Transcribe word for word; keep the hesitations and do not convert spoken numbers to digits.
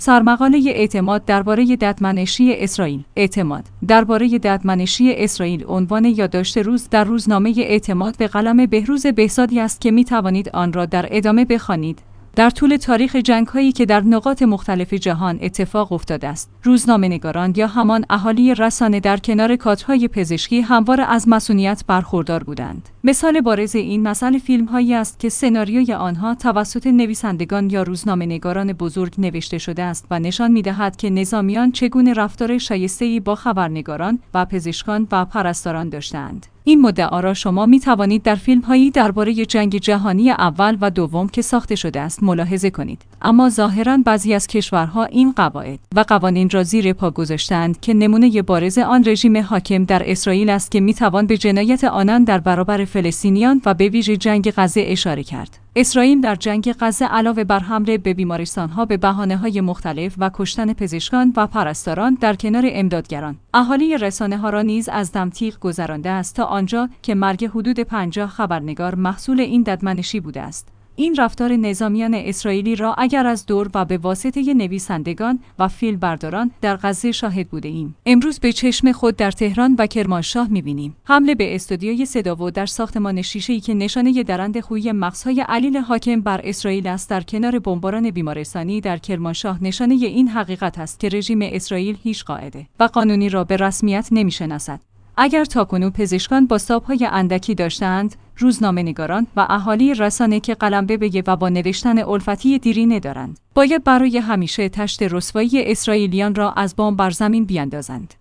سرمقاله اعتماد درباره ددمنشی اسرائیل. اعتماد درباره ددمنشی اسرائیل عنوان یادداشت روز در روزنامه اعتماد به قلم بهروز بهزادی است که می توانید آن را در ادامه بخوانید. در طول تاریخ جنگ‌هایی که در نقاط مختلف جهان اتفاق افتاده است، روزنامه‌نگاران یا همان اهالی رسانه در کنار کادرهای پزشکی همواره از مسئولیت برخوردار بودند. مثال بارز این مسئله فیلم‌هایی است که سناریوی آنها توسط نویسندگان یا روزنامه‌نگاران بزرگ نوشته شده است و نشان می‌دهد که نظامیان چگونه رفتار شایسته‌ای با خبرنگاران و پزشکان و پرستاران داشتند. این مدعا را شما می توانید در فیلم‌هایی درباره جنگ جهانی اول و دوم که ساخته شده است ملاحظه کنید. اما ظاهراً بعضی از کشورها این قواعد و قوانین را زیر پا گذاشتند که نمونه بارز آن رژیم حاکم در اسرائیل است که می توان به جنایت آنان در برابر فلسطینیان و به ویژه جنگ غزه اشاره کرد. اسرائیل در جنگ غزه علاوه بر حمله به بیمارستان‌ها به بهانه‌های مختلف و کشتن پزشکان و پرستاران در کنار امدادگران، اهالی رسانه‌ها را نیز از دمتیغ گذرانده است تا آنجا که مرگ حدود پنجاه خبرنگار محصول این ددمنشی بوده است. این رفتار نظامیان اسرائیلی را اگر از دور و به واسطه نویسندگان و فیلمبرداران در غزه شاهد بوده ایم، امروز به چشم خود در تهران و کرمانشاه می‌بینیم. حمله به استودیوی صداو در ساختمان شیشه‌ای که نشانه درند خویی مغزهای علیل حاکم بر اسرائیل است در کنار بمباران بیمارستانی در کرمانشاه نشانه این حقیقت است که رژیم اسرائیل هیچ قاعده و قانونی را به رسمیت نمی‌شناسد. اگر تاکنون پزشکان با سابهای اندکی داشتند، روزنامه‌نگاران و اهالی رسانه که قلم به بگه و با نوشتن الفتی دیرینه دارند، باید برای همیشه تشت رسوایی اسرائیلیان را از بام بر زمین بیاندازند.